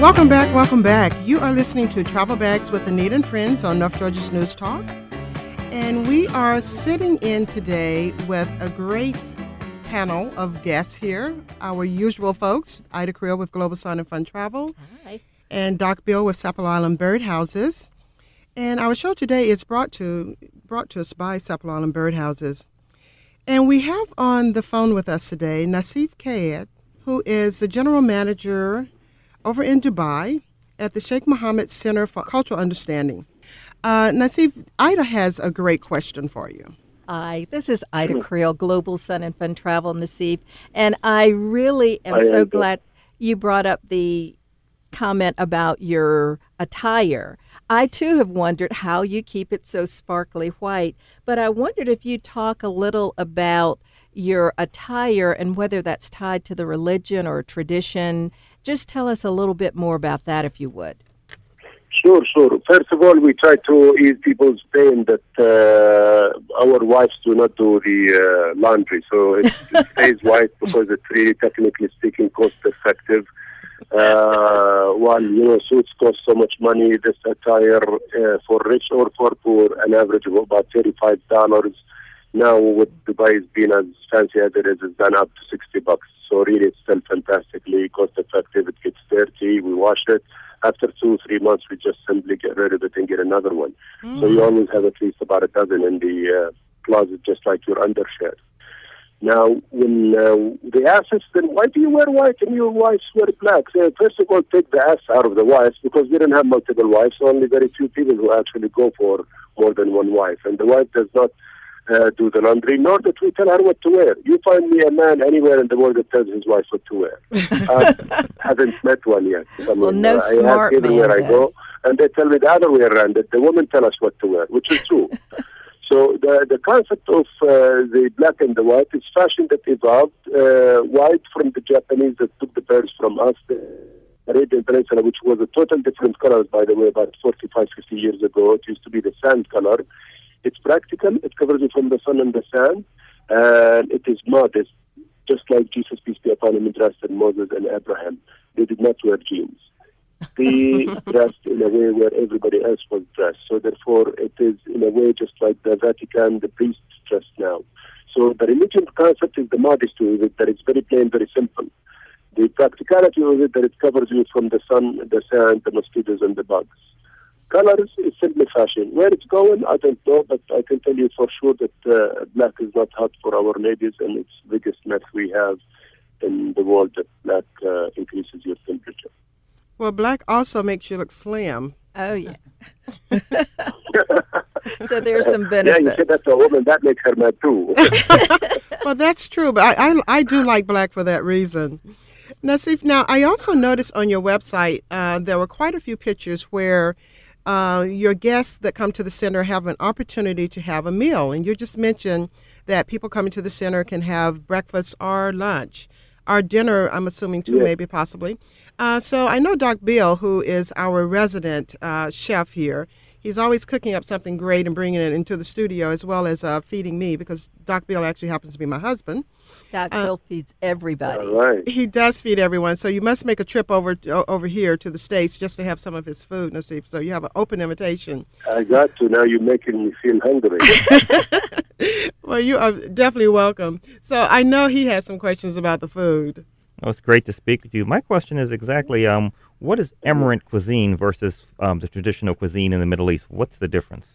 Welcome back, welcome back. You are listening to Travel Bags with Anita and Friends on North Georgia's News Talk. And we are sitting in today with a great panel of guests here. Our usual folks, Ida Creel with Global Sun and Fun Travel. Hi. And Doc Bill with Sapelo Island Birdhouses. And our show today is brought to us by Sapelo Island Birdhouses. And we have on the phone with us today Nassif Kayed, who is the general manager over in Dubai at the Sheikh Mohammed Center for Cultural Understanding. Nassif, Ida has a great question for you. Hi, this is Ida Creel, Global Sun and Fun Travel, Nassif. And I really am so glad you brought up the comment about your attire. I, too, have wondered how you keep it so sparkly white, but I wondered if you'd talk a little about your attire and whether that's tied to the religion or tradition. Just tell us a little bit more about that, if you would. Sure. First of all, we try to ease people's pain that our wives do not do the laundry. So it stays white because it's really, technically speaking, cost effective. While, suits cost so much money, this attire for rich or for poor, an average of about $35. Now, with Dubai being as fancy as it is, it's done up to $60. So really, it's still fantastically cost-effective. It gets dirty. We wash it. After 2-3 months, we just simply get rid of it and get another one. So you always have at least about a dozen in the closet, just like your undershirt. Now, when they ask us, then why do you wear white and your wives wear black? So first of all, take the ass out of the wives, because we don't have multiple wives. Only very few people who actually go for more than one wife. And the wife does not do the laundry, nor that we tell her what to wear. You find me a man anywhere in the world that tells his wife what to wear. I haven't met one yet. No smart I have man where I does. go, and they tell me the other way around, that the women tell us what to wear, which is true. So the concept of the black and the white is fashion that evolved. White from the Japanese that took the birds from us, the Arabian Peninsula, which was a total different color, by the way, about 45, 50 years ago. It used to be the sand color. It's practical. It covers you from the sun and the sand. And it is modest, just like Jesus, peace be upon him, dressed in Moses and Abraham. They did not wear jeans. They dressed in a way where everybody else was dressed. So therefore, it is in a way just like the Vatican, the priests dress now. So the religion concept is the modesty of it, that it's very plain, very simple. The practicality of it, that it covers you from the sun, the sand, the mosquitoes, and the bugs. Colors is simply fashion. Where it's going, I don't know, but I can tell you for sure that black is not hot for our ladies, and it's the biggest myth we have in the world, that black increases your temperature. Well, black also makes you look slim. Oh, yeah. So there's some Yeah, benefits. you said that to a woman, that makes her mad too. Well, that's true, but I do like black for that reason. Nassif, now, I also noticed on your website there were quite a few pictures where your guests that come to the center have an opportunity to have a meal. And you just mentioned that people coming to the center can have breakfast or lunch or dinner, I'm assuming, too, maybe possibly. So I know Doc Bill, who is our resident chef here, he's always cooking up something great and bringing it into the studio, as well as feeding me, because Doc Bill actually happens to be my husband. Doc Bill feeds everybody. All right. He does feed everyone, so you must make a trip over here to the States just to have some of his food, Nassif. So you have an open invitation. I got to. Now you're making me feel hungry. Well, you are definitely welcome. So I know he has some questions about the food. Oh, it's great to speak with you. My question is exactly, what is Emirate cuisine versus the traditional cuisine in the Middle East? What's the difference?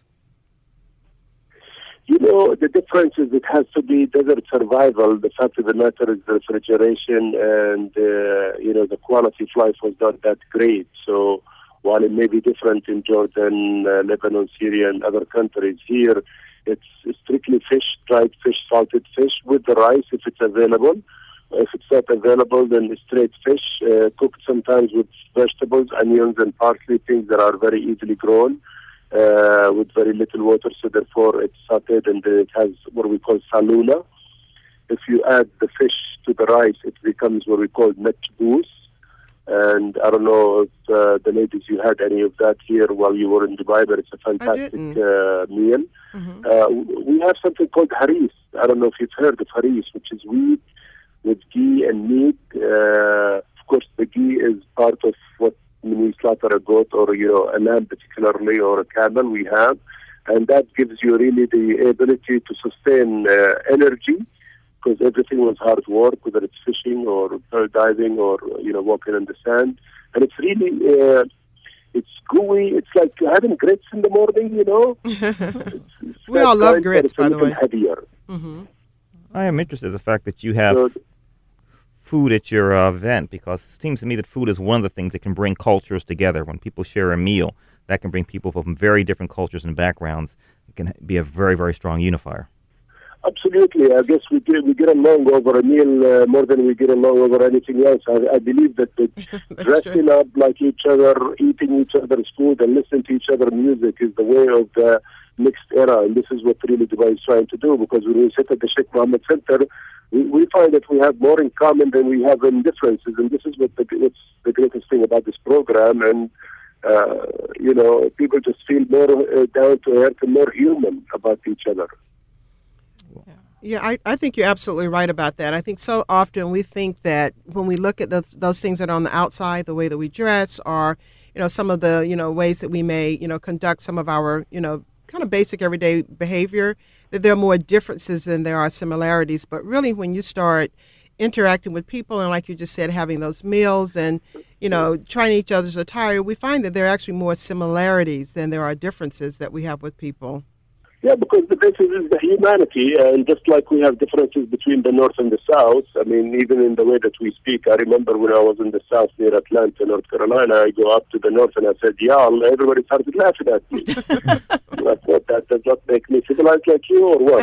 The difference is it has to be desert survival. The fact of the matter is the refrigeration and, the quality of life was not that great. So while it may be different in Jordan, Lebanon, Syria, and other countries, here it's strictly fish, dried fish, salted fish with the rice if it's available. If it's not available, then straight fish, cooked sometimes with vegetables, onions, and parsley, things that are very easily grown. With very little water, so therefore it's sauteed and it has what we call salula. If you add the fish to the rice, it becomes what we call matboos. And I don't know if the ladies, you had any of that here while you were in Dubai, but it's a fantastic meal. Mm-hmm. We have something called haris. I don't know if you've heard of haris, which is wheat with ghee and meat. Of course, the ghee is part of what when we slaughter a goat or, a lamb particularly, or a camel, we have. And that gives you really the ability to sustain energy, because everything was hard work, whether it's fishing or diving or, walking in the sand. And it's really, it's gooey. It's like having grits in the morning, It's we all love grits, by the way. Heavier. Mm-hmm. I am interested in the fact that you have food at your event, because it seems to me that food is one of the things that can bring cultures together. When people share a meal, that can bring people from very different cultures and backgrounds. It can be a very, very strong unifier. Absolutely. I guess we get along over a meal more than we get along over anything else. I believe that dressing up like each other, eating each other's food, and listening to each other's music is the way of the mixed era. And this is what really Dubai is trying to do, because when we sit at the Sheikh Mohammed Center, we find that we have more in common than we have in differences. And this is what's the greatest thing about this program. And, people just feel more down to earth and more human about each other. Yeah, I think you're absolutely right about that. I think so often we think that when we look at those things that are on the outside, the way that we dress, or, some of the, ways that we may, conduct some of our, kind of basic everyday behavior, that there are more differences than there are similarities. But really, when you start interacting with people and, like you just said, having those meals and, trying each other's attire, we find that there are actually more similarities than there are differences that we have with people. Yeah, because the basis is the humanity, and just like we have differences between the North and the South, I mean, even in the way that we speak. I remember when I was in the South near Atlanta, North Carolina, I go up to the North and I said, y'all, everybody started laughing at me. I thought, that does not make me civilized like you, or what?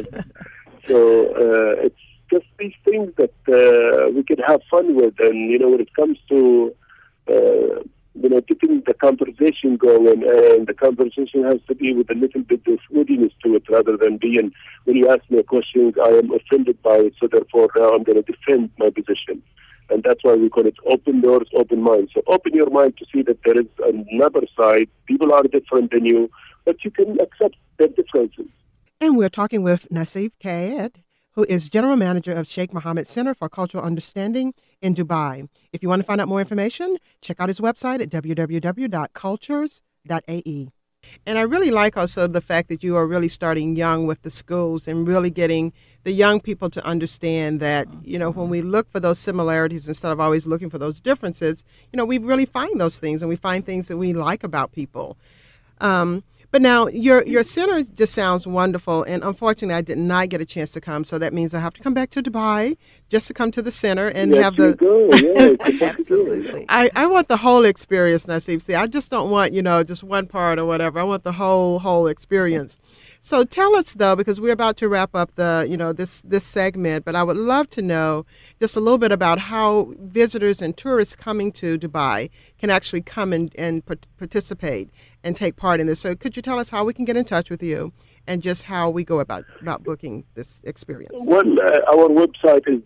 So it's just these things that we can have fun with, and, when it comes to... keeping the conversation going, and the conversation has to be with a little bit of wittiness to it, rather than being, when you ask me a question, I am offended by it, so therefore now I'm going to defend my position. And that's why we call it open doors, open minds. So open your mind to see that there is another side. People are different than you, but you can accept their differences. And we're talking with Nassif Kayed, who is General Manager of Sheikh Mohammed Center for Cultural Understanding in Dubai. If you want to find out more information, check out his website at www.cultures.ae. And I really like also the fact that you are really starting young with the schools and really getting the young people to understand that, when we look for those similarities instead of always looking for those differences, we really find those things, and we find things that we like about people. But now your center just sounds wonderful, and unfortunately I did not get a chance to come, so that means I have to come back to Dubai just to come to the center and have the. Absolutely. I want the whole experience, Nassif. See, I just don't want just one part or whatever. I want the whole experience. So tell us though, because we're about to wrap up the this segment, but I would love to know just a little bit about how visitors and tourists coming to Dubai can actually come and participate and take part in this. So could you tell us how we can get in touch with you and just how we go about booking this experience? Well, our website is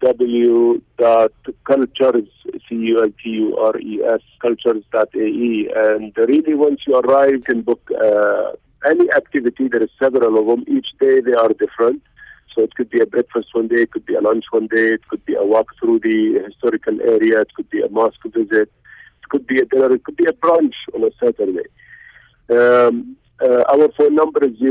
www.cultures.cultures.ae, and really once you arrive, you can book any activity. There is several of them. Each day they are different. So it could be a breakfast one day, it could be a lunch one day, it could be a walk through the historical area, it could be a mosque visit, it could be a dinner, it could be a brunch on a Saturday. Our phone number is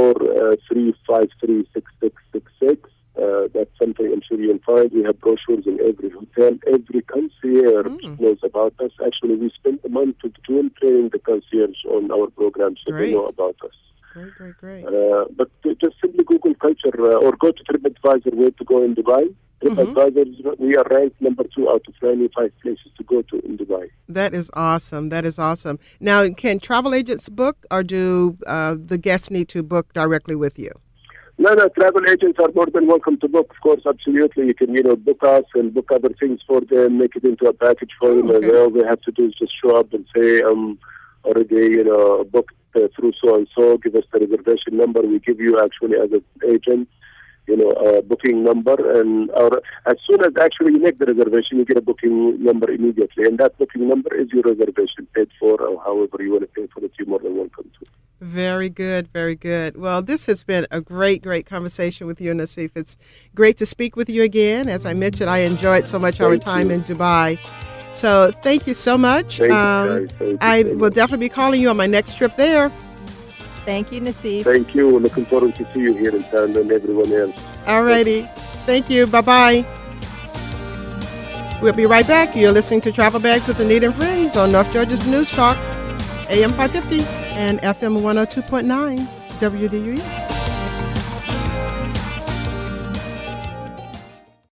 04-353-6666. That's something I'm sure you'll find. We have brochures in every hotel. Every concierge knows about us. Actually, we spent a month to training the concierge on our program, so they know about us. Great. But just simply Google culture or go to TripAdvisor, where to go in Dubai. TripAdvisor, we are ranked number 2 out of 95 places to go to in Dubai. That is awesome. Now, can travel agents book, or do the guests need to book directly with you? No, travel agents are more than welcome to book. Of course, absolutely. You can, book us and book other things for them, make it into a package for them. Okay. And all they have to do is just show up and say, already, booked through so-and-so, give us the reservation number. We give you actually as an agent, a booking number, and as soon as actually you make the reservation, you get a booking number immediately, and that booking number is your reservation, paid for, or however you want to pay for it. You're more than welcome to. Very good. Well, this has been a great conversation with you, Nassif. It's great to speak with you again. As I mentioned, I enjoyed so much our time in Dubai. So thank you so much. Thank you, Thank I you so will much. definitely be calling you on my next trip there. Thank you, Nassif. Thank you. Looking forward to see you here in town and everyone else. All righty. Thank you. Bye-bye. We'll be right back. You're listening to Travel Bags with Anita and Friends on North Georgia's News Talk, AM 550 and FM 102.9 WDUE.